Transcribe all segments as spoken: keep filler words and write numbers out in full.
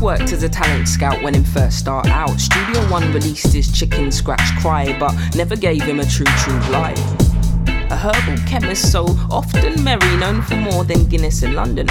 worked as a talent scout when him first start out. Studio One released his Chicken Scratch Cry, but never gave him a true, true life. A herbal chemist so often merry, known for more than Guinness in London.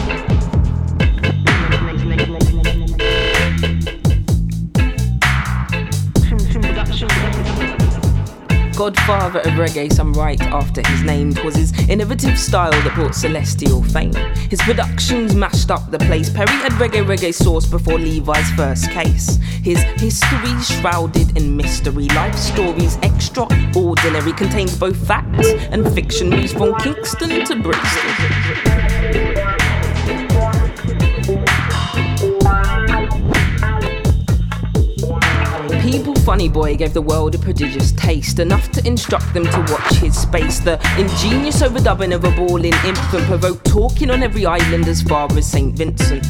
Godfather of reggae, some right after his name. 'Twas his innovative style that brought celestial fame. His productions mashed up the place. Perry had reggae reggae sauce before Levi's first case. His history shrouded in mystery. Life stories extraordinary, contains both facts and fiction. Moves from Kingston to Brixton. People Funny Boy gave the world a prodigious taste, enough to instruct them to watch his space. The ingenious overdubbing of a bawling infant provoked talking on every island as far as Saint Vincent.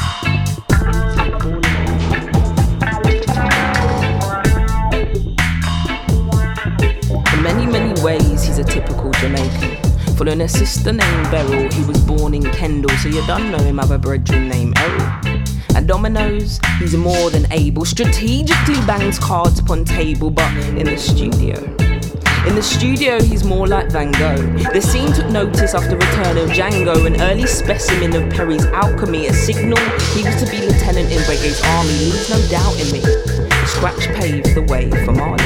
In many, many ways, he's a typical Jamaican. Following a sister named Beryl, he was born in Kendal, so you don't know him have a brethren named Errol. At dominoes, he's more than able, strategically bangs cards upon table, but in the studio. In the studio, he's more like Van Gogh. The scene took notice after return of Django, an early specimen of Perry's alchemy, a signal he was to be lieutenant in reggae's army. Leaves no doubt in me. Scratch paved the way for Marley.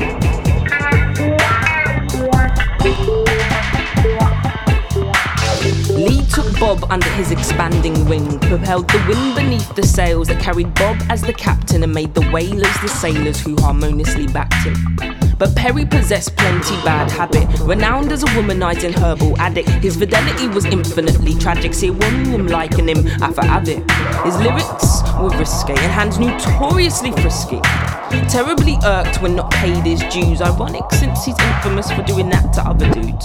Lee took Bob under his expanding wing, propelled the wind beneath the sails that carried Bob as the captain and made the whalers the sailors who harmoniously backed him. But Perry possessed plenty bad habit, renowned as a womanizing herbal addict. His fidelity was infinitely tragic, see a woman him liking him, I for have it. His lyrics were risque and hands notoriously frisky. Terribly irked when not paid his dues, ironic since he's infamous for doing that to other dudes.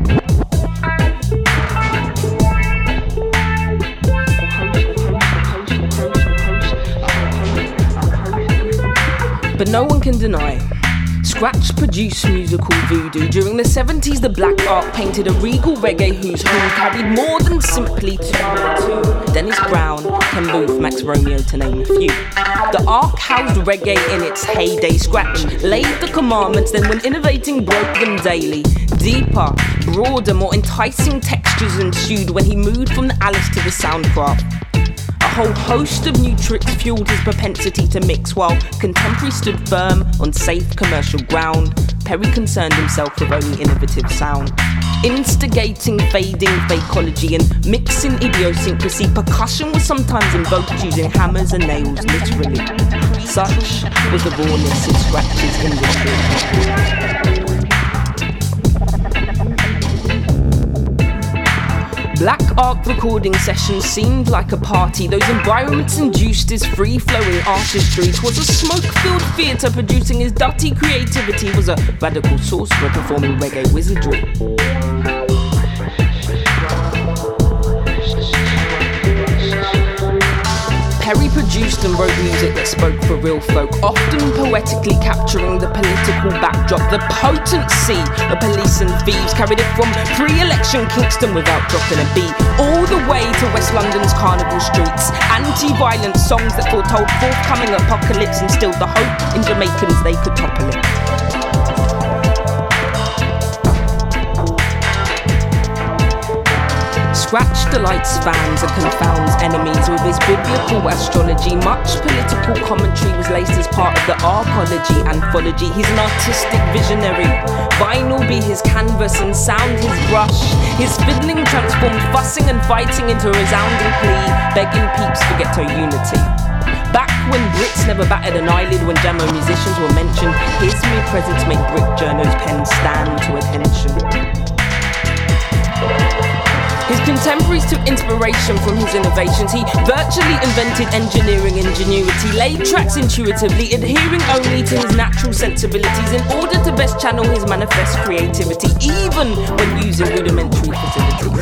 But no one can deny, Scratch produced musical voodoo. During the seventies, the Black Ark painted a regal reggae whose home carried more than simply two. Dennis Brown, Ken Booth, Max Romeo, to name a few. The Ark housed reggae in its heyday. Scratch laid the commandments, then when innovating broke them daily. Deeper, broader, more enticing textures ensued when he moved from the Alice to the Soundcraft. A whole host of new tricks fueled his propensity to mix, while contemporary stood firm on safe commercial ground. Perry concerned himself with only innovative sound, instigating fading fakeology and mixing idiosyncrasy. Percussion was sometimes invoked using hammers and nails, literally. Such was the rawness in Scratch's industry. Black Ark recording sessions seemed like a party. Those environments induced his free-flowing artistry. 'Twas a smoke-filled theatre producing his dirty creativity. Was a radical sorcerer performing reggae wizardry. Perry produced and wrote music that spoke for real folk, often poetically capturing the political backdrop. The potency of police and thieves carried it from pre-election Kingston without dropping a beat, all the way to West London's carnival streets. Anti-violent songs that foretold forthcoming apocalypse instilled the hope in Jamaicans they could topple it. Scratch delights fans and confounds enemies with his biblical astrology. Much political commentary was laced as part of the arcology anthology. He's an artistic visionary. Vinyl be his canvas and sound his brush. His fiddling transformed fussing and fighting into a resounding plea, begging peeps for ghetto unity. Back when Brits never batted an eyelid when Jamo musicians were mentioned, his mere presence made Brick Journo's pen stand to attention. His contemporaries took inspiration from his innovations. He virtually invented engineering ingenuity, laid tracks intuitively, adhering only to his natural sensibilities in order to best channel his manifest creativity, even when using rudimentary facilities.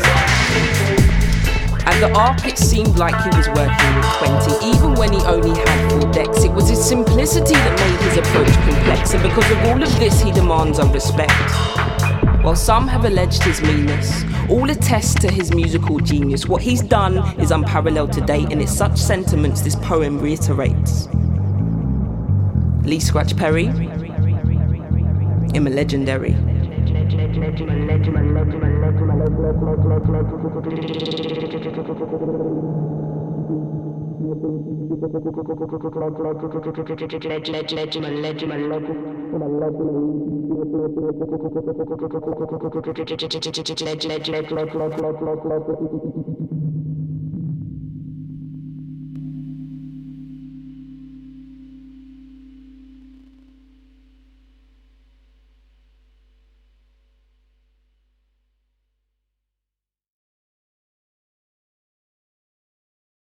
At the Ark, it seemed like he was working with twenty, even when he only had four decks. It was his simplicity that made his approach complex, and because of all of this, he demands our respect. While some have alleged his meanness, all attest to his musical genius. What he's done is unparalleled to date, and it's such sentiments this poem reiterates. Lee Scratch Perry, I'm a legendary.